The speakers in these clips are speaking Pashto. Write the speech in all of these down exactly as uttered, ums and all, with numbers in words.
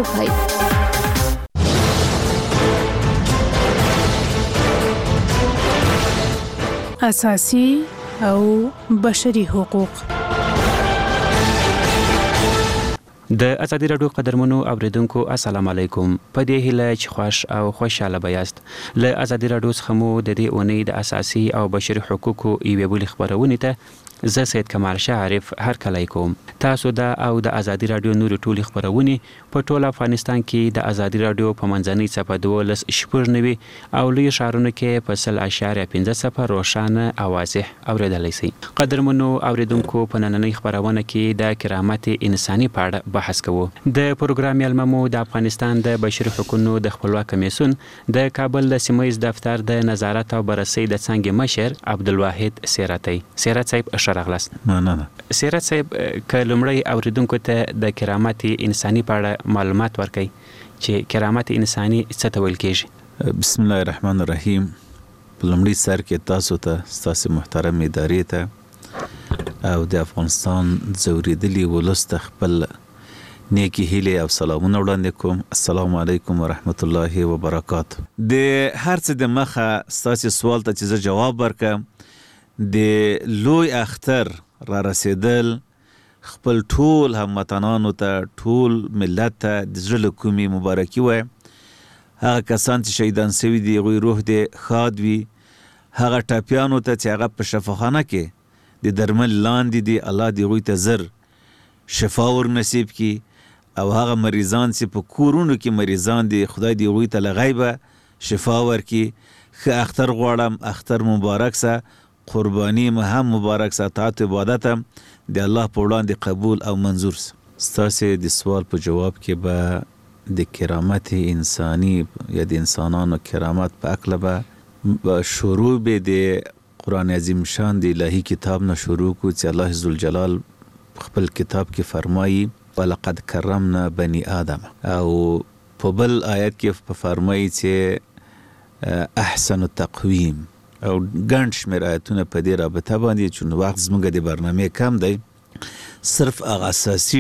وبایي. اساسي او بشري حقوق. د ازادي راډیو قدرمنو اوریدونکو السلام علیکم. په دې هیله چې خوښ او خوشاله بیاست. له ازادي راډیو څخه مو د دې اونۍ د اساسي او بشري حقوقو یوې بلې خبرونې ته زه سید کمال شاه عارف هرکلی کوم. تاسو د او د ازادي راډیو نورې ټولې خبرونې په ټول افغانستان کې د ازادي راډیو په منځنۍ څپه دولس شپږ نوي او لوی ښارونو کې په سل اشاریه پنځه څپه روښانه او واضح اوریدلی شئ. قدرمنو اوریدونکو په نننۍ خبرونه کې د کرامت انساني په اړه بحث کوو. د پروګرام یلمه مو د افغانستان د بشري حقوقو د خپلواک کمیسیون د کابل د سیمه ییز دفتر د نظارت او بررسۍ د څانګې مشر عبدالواحد سیرتی. سیرت صاحب راغلاست. نه نه نه سیرت صاحب که لومړی اوریدونکو ته د کرامت انساني په اړه معلومات ورکړئ چې کرامت انساني څه ته ویل کېږي. بسم الله الرحمن الرحیم. په لومړي سر کې تاسو ته ستاسو محترم ادارې ته او د افغانستان ځورېدلي ولس ته خپل نیکی هیلې او سلامونه وړاندې کوم. السلام علیکم ورحمت الله وبرکاته. د هر څه د مخه ستاسو سوال ته چې زه جواب ورکړم، د لوی اختر را رسیدل خپل ټول هموطنانو ته، ټول ملت ته د زړه له کومې مبارکي وایم. هغه کسان چې شهیدان سوي دي هغوی روح دې ښاد وي. هغه ټپیانو ته چې هغه په شفاخانه کې د درمل لاندې دي، الله دې هغوی ته زر شفا ور نصیب کړي. او هغه مریضان چې په کورونو کې مریضان دي، خدای دې هغوی ته له غیبه شفا ورکړي. ښه اختر غواړم، اختر مبارک سه، قربانی مه هم مبارک سه، طاعت عبادت هم د الله په وړاندې قبول او منظور سه. ستاسې د سوال په جواب کې به د کرامت انساني یا د انسانانو کرامت په هکله به شروع به د قرآن عظیم شان د الهي کتاب نه شروع کو چې الله ذوالجلال خپل کتاب کې فرمایي ولقد کرمنا بني آدم، او په بل آیت کې په فرمایي چې احسن التقویم، او ګڼ شمېر آیتونه په دې رابطه باندې چون وخت زموږ د برنامې کم دی. صرف هغه اساسي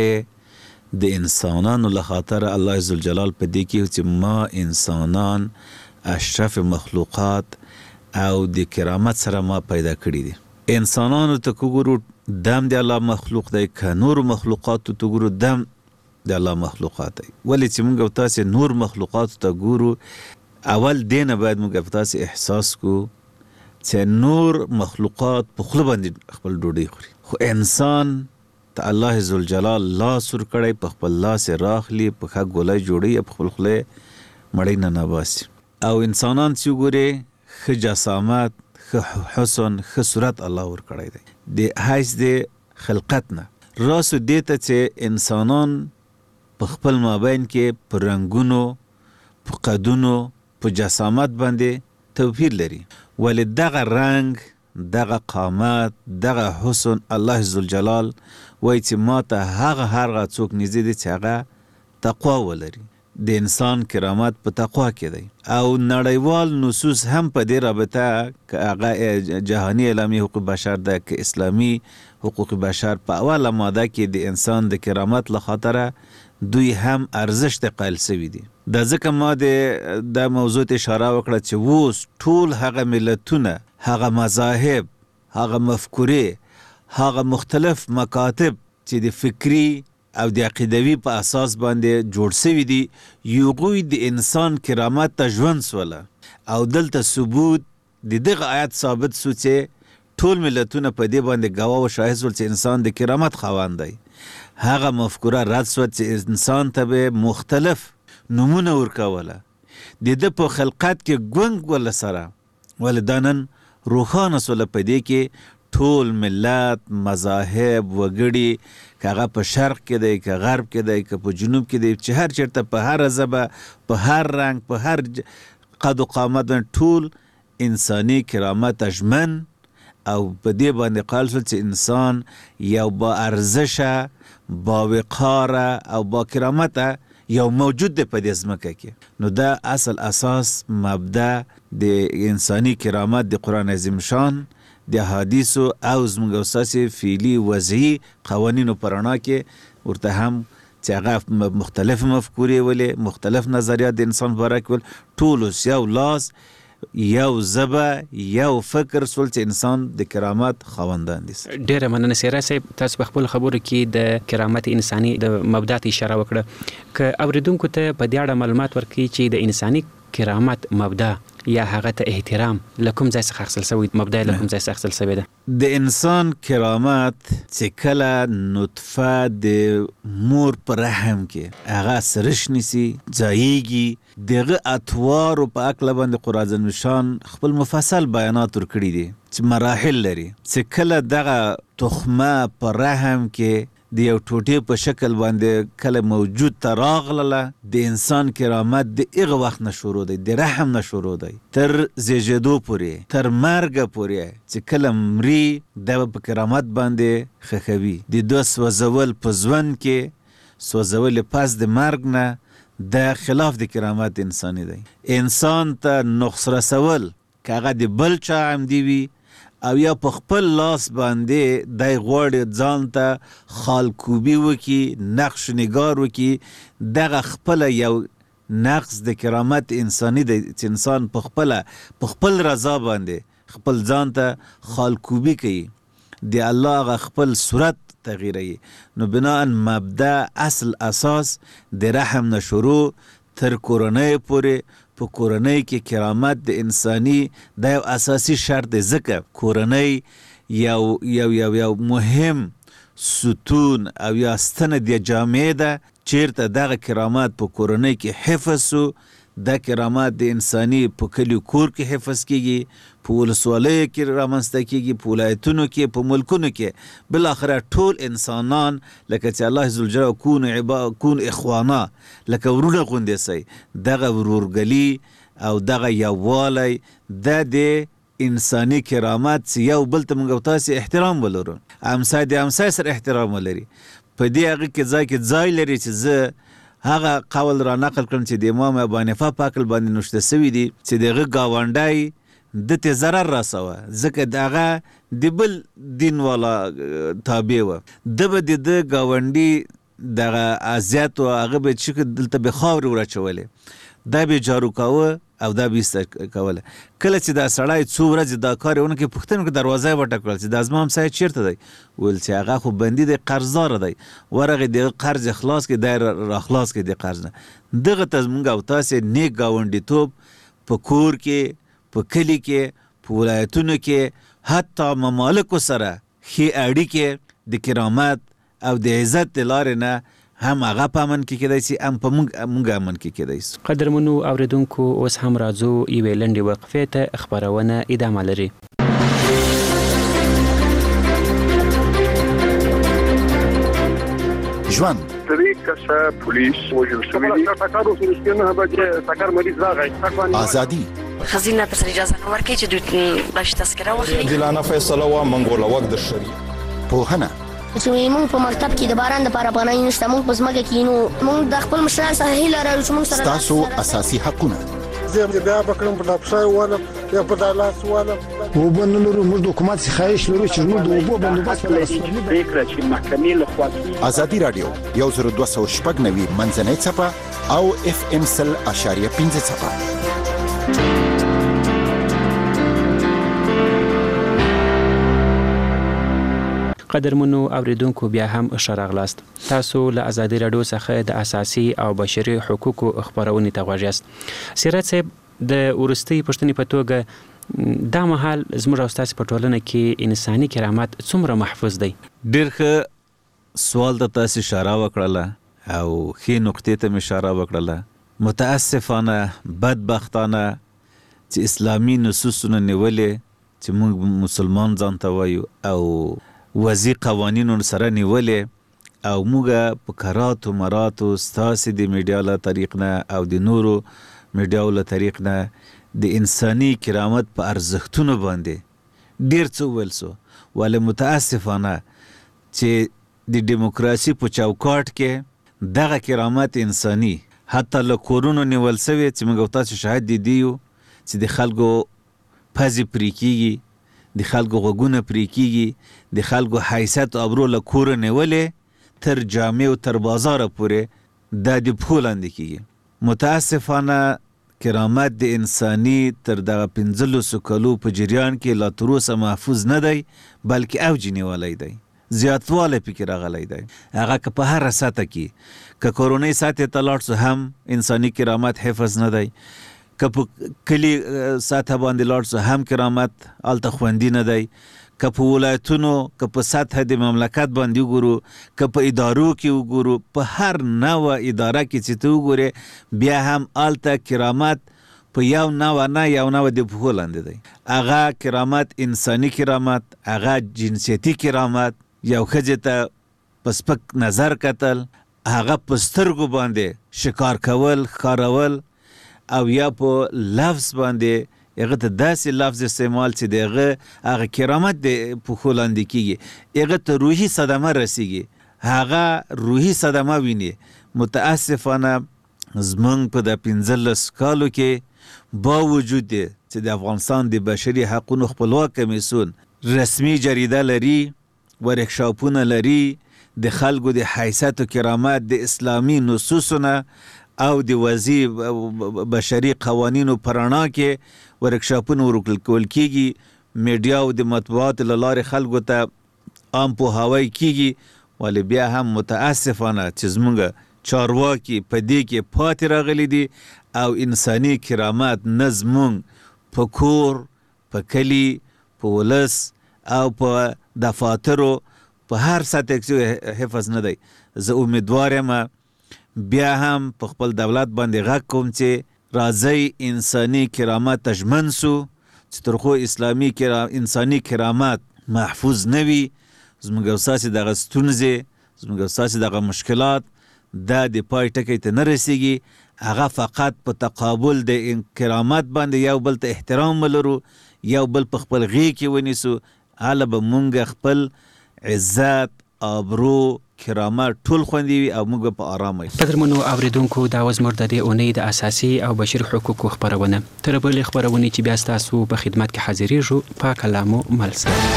ټکی د انسانانو له خاطر الله ذوالجلال په دې کې چې ما انسانان اشرف مخلوقات او د کرامت سره ما پیدا کړي دي. انسانانو ته وګورو دم د الله مخلوق دی، که نور مخلوقاتو ته وګورو دم د الله مخلوقات دی. ولې چې موږ تاسې نور مخلوقاتو ته ګورو، اول دینه باید موږ تاسې احساس کو چې نور مخلوقات په خوله باندې خپل ډوډۍ خوري، خو انسان ته الله ذوالجلال لاس ور کړی، په خپل لاس یې راخلي، په ښه ګولی جوړوي، په خپل خوله یې مړۍ نه نباسي. او انسانان چې وګورې ښه جسامت، ښه حسن، ښه صورت الله ور کړی دی د حیث د خلقت نه. راسو دې ته چې انسانان په خپل مابین کې په رنګونو، په قدونو، په جسامت باندې توپیر لري، ولې دغه رنګ، دغه قامت، دغه حسن الله ذوالجلال وایي چې ما ته هغه هغه څوک نږدې دی چې هغه تقوا ولري. د انسان کرامت په تقوا کې دی. او نړیوال نصوص هم په دې رابطه، که هغه جهاني اعلامیه حقوق بشر ده، که اسلامي حقوق بشر، په اوله ماده کې د انسان د کرامت له خاطره دوی هم ارزش ته قایل سوي دي. دا ځکه ما د د موضوع ته اشاره وکړه چې اوس ټول هغه ملتونه، هغه مذاهب، هغه مفکورې، هغه مختلف مکاتب چې د فکری او د عقیدوي په اساس باندې جوړ سوي دي، یوغوی د انسان کرامت ته ژوند سوله. او دلته ثبوت د دغه آیت ثابت سو چې ټول ملتونه په دې باندې ګواه او شاهد سول چې انسان د کرامت خاوند دی. هغه مفکوره رد سوه چې انسان ته به مختلف نمونه ورکوله، د ده په خلقت کې ګونګ وله سره، ولې دا نن روښانه سوله په دې کې ټول ملت، مذاهب، وګړي، که هغه په شرق کې دی، که غرب کې دی، که په جنوب کې دی، چې هر چېرته په هر ژبه، په هر رنګ، په هر قد و قامت باندې ټول انساني کرامت ژمن او په دې باندې قایل شول چې انسان یو با ارزشه، با وقاره او با کرامته یو موجود دی په دې ځمکه کې. نو دا اصل اساس مبدا د انساني کرامت د قرآن عظیم شان، د حدیثو او زموږ اساسي فعلي وضعي قوانینو په رڼا کې ورته هم چې هغه مختلف مفکورې ولې مختلف نظریات د انسان باره کې ول ټول اوس یو لاس یو زبه یو فکر سول چې انسان د کرامت خاوندان دي. ډیره مننه سیرا صاحب، تاسو په خپل خبرو کې د کرامت انساني د مبدا ته اشاره وکړه. که اوریدونکو ته په دې اړه معلومات ورکړي چې د انساني کرامت مبدا یا هغه ته احترام لکم ځای څخه اخیستل شوی، مبدا لکم ځای څخه اخیستل شوی ده. د انسان کرامت چې کله نطفه د مور په رحم کې هغه سرش نیسي ځایږي، دغه اطوارو په عقله باندې قرآن نشان خپل مفصل بیانات ورکړي دي چې مراحل لري. چې کله دغه تخمه په رحم کې د یو ټوټې په شکل باندې کله موجود ته راغله، د انسان کرامت د هغه وخت نه شروع دی، د رحم نه شروع دی تر زیږېدو پورې، تر مرګه پورې چې کله مري د په کرامت باندې خښوي. د دوه سوځول په ژوند کې سوځول پس د مرګ نه د خلاف د کرامت انساني دی. انسان ته نقص رسول که هغه د بل چا عمدي وي او یا په خپل لاس باندې دای غوړ ځان ته خالکوبي وکي، نقش نگار وکي، دغه خپل یو نقص د کرامت انساني دی چې انسان په خپل په خپل رضا باندې خپل ځان ته خالکوبي کوي، د الله غ خپل صورت تغییروي. نو بناء مبدا اصل اساس د رحم نه شروع تر کورنۍ پورې. په کورنۍ کې کرامت د انساني د یو اساسي شرط دی، ځکه کورنۍ یو یو یو یو مهم ستون او یا ستنه د جامعې ده. چیرته دغه کرامت په کورنۍ کې حفظ سو، د کرامت د انساني په کلیو کور کې حفظ کیږي، په ولسوالیو کې رامنځته کیږي، په ولایتونو کې، په ملکونو کې، بل اخره ټول انسانان لکه چې الله ذوالجلال کون عبا کون اخوانا لکه ورونه غوندې سي، دغه ورورګلي او دغه یووالی د د انساني کرامت چې یو بل ته موږ تاسې احترام ولرو، امسای د امسای سره احترام ولري. په دې هغه کې ځای کې ځای لري چې زه هغه قول را نقل کړم چې د امام ابو حنیفه په عقل باندې نوشته سوي دي چې دغه ګاونډی د ته ضرر رسوه ځکه دغه د بل دین والا تابع و، د به د د ګاونډي دغه اذیت او هغه به چې دلته به خاورې ورچولې، دا به جارو کاوه او دا به ایسته کوله. کله چې دا سړی څو ورځې دا کار یې ونه کړي، پوښتنه وکړه دروازه یې وټکړل چې دا زما همسایه چېرته دی؟ ویل چې هغه خو بندي دی، قرضداره دی، ورغې دغه قرض یې خلاص کړي، دا یې را خلاص کړي د قرض نه. دغه ته زموږ او تاسې نیک ګاونډیتوب په کور کې، په کلي کې، په ولایتونو کې، حتی ممالکو سره ښې اړیکې د کرامت او د عزت د لارې نه هم هغه په امن کې کېدای شي، هم په موږ موږ امن کې کېدای شي. قدرمنو اوریدونکو، اوس هم راځو یوې لنډې وقفې ته، خپرونه ادامه لري. ژوند درې کسه پولیس وژل شوي دي. ټکر وشو چې نه به ټکر مریض راغی. ازادي خزینه تر اجازه نه ورکړي چې دوی باش تذکره واخلي. عادلانه فیصله و منګول وقت د شری پوهنه چې موږ په مکتب کې د باران لپاره پناه نشته، موږ په ځمکه کې نو موږ د خپل مشران څخه هیله لرو چې موږ سره تاسو اساسي حقونه زه بیا بکرم په لپسای ولم یا په دالاس ولم او بنلو موږ د حکومت څخه خواهش لرو چې موږ د اوبو بندوبست ولرو. فکر چې محکمې له خوا ازادي رادیو یو زر دوه سوه شپږ نوي منځنۍ څپه او اف ام سل اشاریه پنځه څپه. قدرمنو اوریدونکو، بیا هم ښه راغلاست. تاسو له ازادي راډیو څخه د اساسي او بشري حقوقو خپرونې ته غوږ یاست. سیرت صاحب، د وروستۍ پوښتنې په توګه دا مهال زموږ او ستاسې په ټولنه کې انساني کرامت څومره محفوظ دی؟ ډېر ښه سوال ته تاسې اشاره وکړله او ښې نقطې ته مې اشاره وکړله. متاسفانه بدبختانه چې اسلامي نصوصونه نیولې چې موږ مسلمان ځان ته وایو او وضعي قوانینو سره نیولې او موږ په کراتو مراتو ستاسې د میډیا له طریق نه او د نورو میډیاو له طریق نه د انساني کرامت په ارزښتونو باندې ډېر څه وویل سو، ولې متاسفانه چې د ډیموکراسي په چوکاټ کې دغه کرامت انساني حتی له کورونو نیول سوی چې موږ تاسو شاهد دي دیو چې د خلکو پزې پرې کېږي، د خلکو غوږونه پرې کېږي، د خلکو حیثیت او ابرو له کوره نیولې تر جامع او تر بازار پورې دا د پښو لاندې کیږي. متاسفانه کرامت د انساني تر دغه پنځلسو کلو په جریان کې لا تر اوسه محفوظ نه دی بلکې اوج نیولی دی، زیاتوالی پکې راغلی دی. هغه که په هره سطح کې که کورنۍ سطحې ته لاړ سو هم انساني کرامت حفظ نه دی، که په کلي سطح باندې لاړ سو هم کرامت هلته خوندي نه دی، که په ولایتونو که په سطح د مملکت باندې وګورو، که په ادارو کې وګورو، په هر نوع اداره کې چې ته وګورې بیا هم هلته کرامت په یو نوع نه یو نوع د پښو لاندې دی. هغه کرامت انساني کرامت، هغه جنسیتي کرامت، یو ښځې ته په سپک نظر کتل، هغه په سترګو باندې شکار کول، ښکارول، او یا په لفظ باندې هغه ته داسې لفظ استعمال چې د هغه هغه کرامت د پښو لاندې کیږي، هغه ته روحي صدمه رسیږي، هغه روحي صدمه ویني. متاسفانه زمونږ په د پنځلس کالو کې باوجود دی چې د افغانستان د بشري حقونو خپلواک کمیسیون رسمي جریده لري، ورکشاپونه لري، د خلکو د حیثیت و کرامت د اسلامي نصوصونه او د وضعي بشري قوانینو په رڼا کې ورکشاپونه ورکول کیږي، میډیا او د مطبوعاتو له لارې خلکو ته عام پوهاوی کیږي، ولې بیا هم متاسفانه چې زموږ چارواکي په دې کې پاتې راغلي دي او انساني کرامت نه زموږ په کور، په کلي، په ولس او په دفاترو په هر سطح کې حفظ نه دی. زه امیدوار یم بیا هم په خپل دولت باندې غږ کوم چې راځئ انساني کرامت ته ژمن سو، چې تر خو اسلامي کرام انساني کرامت محفوظ نه وي، زموږ او ستاسې دغه ستونزې، زموږ او ستاسې دغه مشکلات دا د پای ټکی ته نه رسیږي. هغه فقط په تقابل د کرامت باندې یو بل ته احترام ولرو، یو بل په خپل غېږ کې ونیسو، هله به مونږ خپل عزت، آبرو، کرامت ټول خوندي وي او موږ په آرام وي. قدرمنو اوریدونکو دا و زموږ د دې اونۍ د اساسي او بشري حقوقو خپرونه. تر بلې خپرونې چې بیا ستاسو په خدمت کې حاضرېږو په کلامو مل سره.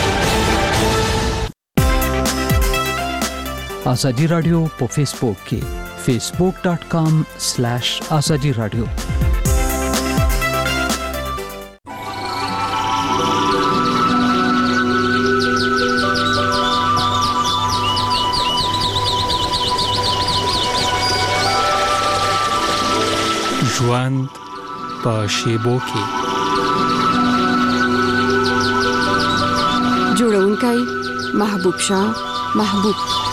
آزادی رادیو په فیسبوک کې facebook dot com slash azadi radio. ژوند په شیبو کې. جوړونکی محبوب شاه محبوب.